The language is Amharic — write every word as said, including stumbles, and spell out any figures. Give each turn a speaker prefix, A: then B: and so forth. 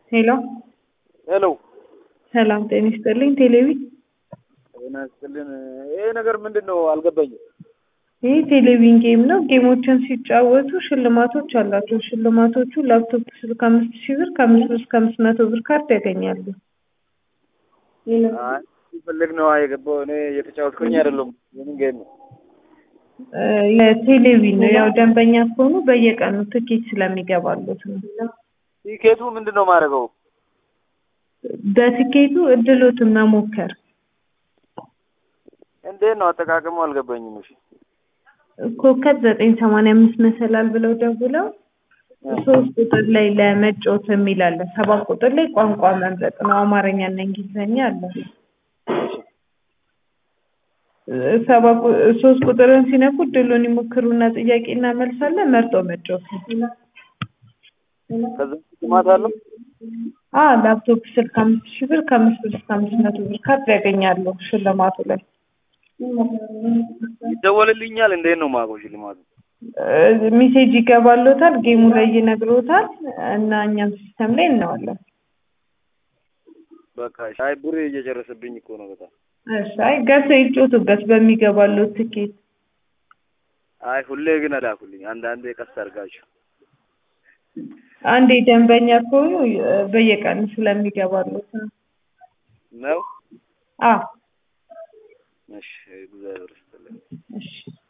A: ሄሎ
B: ሄሎ
A: ሰላም ጤና ይስጥልኝ። ቴሌቪ
B: ጤና ይስጥልኝ። ይሄ ነገር ምንድነው አልገባኝም።
A: ይህ ቴሌቪዥን ጌም ነው። ጌሞችን ሲጫወቱ ሽልማቶች አላቸው። ሽልማቶቹ ላፕቶፕ ስልክ አምስት ሺህ ብር ከአምስት ብር እስከ አምስት መቶ ብር ካርድ ያገኛሉ።
B: አይ ሲፈልግ ነው የገባው። እኔ እየተጫወትኩኝ አይደለም። ምን ጌም ነው?
A: የቴሌቪዥን ነው። ያው ደንበኛ ከሆኑ በየቀኑ ትኬት ስለሚገባሉት ነው።
B: ቲኬቱ ምንድነው ማድረገው?
A: በትኬቱ እድሎትን መሞከር።
B: እንዴት ነው አጠቃቀሙ አልገባኝም። እሺ
A: ኮከብ ዘጠኝ ሰማንያ አምስት መሰላል ብለው ደውለው ሶስት ቁጥር ላይ ለመጫወት የሚል አለ። ሰባት ቁጥር ላይ ቋንቋ መምረጥ ነው። አማርኛ እና እንግሊዝኛ አለ። ሰባት ሶስት ቁጥርን ሲነኩ እድሉን ይሞክሩና ጥያቄና መልስ አለ። መርጦ መጫወት ነው።
B: ከዛ ጥማት አለ።
A: አዎ ላፕቶፕ ስልክ አምስት ሺህ ብር ከአምስት ብር እስከ አምስት መቶ ብር ካርድ ያገኛሉ። ሽልማቱ ላይ
B: ይደወልልኛል። እንዴት ነው ማጎሽ ሽልማቱ?
A: ሜሴጅ ይገባልዎታል። ጌሙ ላይ ይነግሮታል እና እኛም ሲስተም ላይ እናዋለን።
B: በቃ ሻይ ቡሬ እየጨረሰብኝ እኮ ነው በጣም።
A: እሺ አይ ገስ ይጮቱበት በሚገባልዎት ትኬት።
B: አይ ሁሌ ግን አላኩልኝ። አንዳንዴ ቀስ አድርጋችሁ
A: አንዴ ደንበኛ ከሆኑ በየቀኑ ስለሚገባልዎት ነው
B: ነው።
A: አዎ
B: እሺ እግዚአብሔር ይስጥልኝ።
A: እሺ